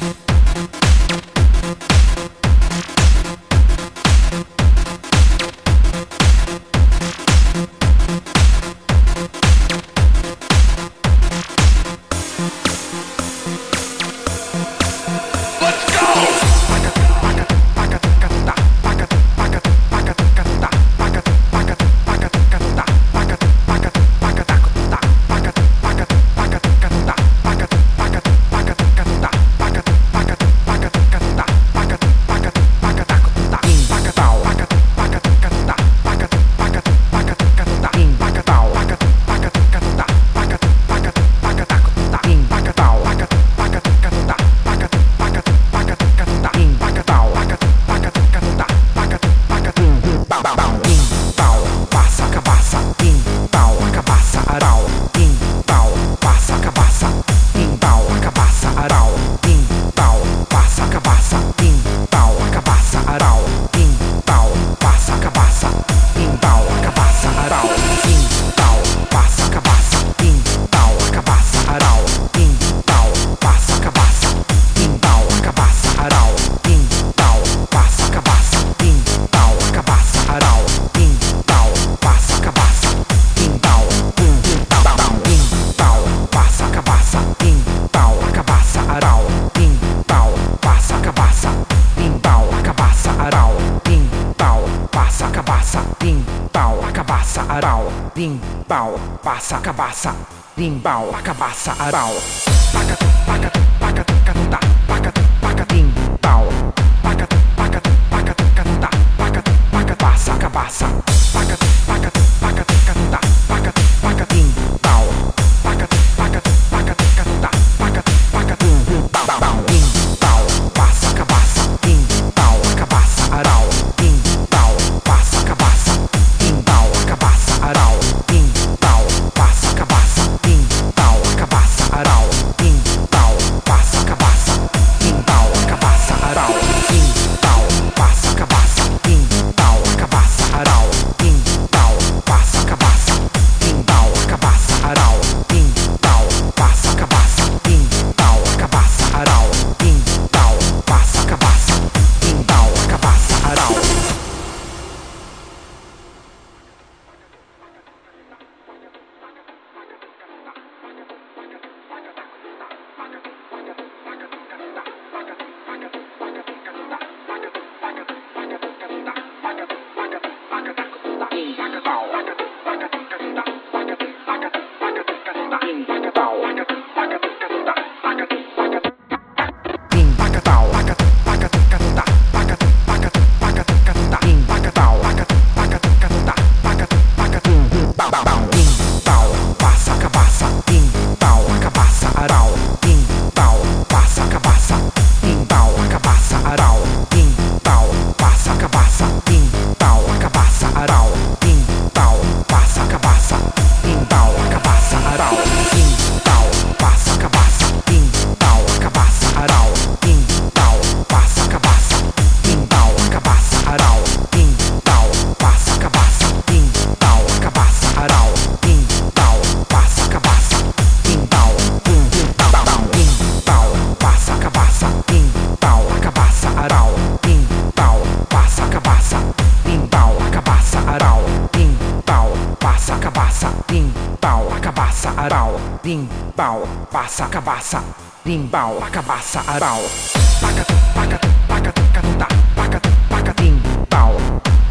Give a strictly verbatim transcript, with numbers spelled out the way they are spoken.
Bim, pau, passa, cabaça. Bim, pau, cabaça, aral. Paca, paca, paca, catuta, paca, paca, bim, pau. Paca, paca, paca, catuta, paca, paca, passa, cabaça. Paca, paca, paca, catuta, paca, paca, bim, pau. Paca, paca, paca, catuta, paca, paca, bum, pau, pau, bim, pau, passa, cabaça. Bim, pau, cabaça, aral. Bim, pau, passa, cabaça. Bim, pau, cabaça, aral. Bim, pau, passa, cabaça. Bim, pau, cabaça, aral. Bim, pau, passa, cabaça. Bim, pau, cabaça, aral. Bim, pau, passa, cabaça. Bim, pau, cabaça, aral. Bim, pau, passa, cabaça. Bim, pau, cabaça, aral. Bim, pau, passa, cabaça. Bim, pau, cabaça, aral. Bim, pau, passa, cabaça. Bim, pau, cabaça, aral. Bim, pau, passa, cabaça. Bim, pau, cabaça, aral. Paca, paca, paca, catuta, paca, paca, bim, pau.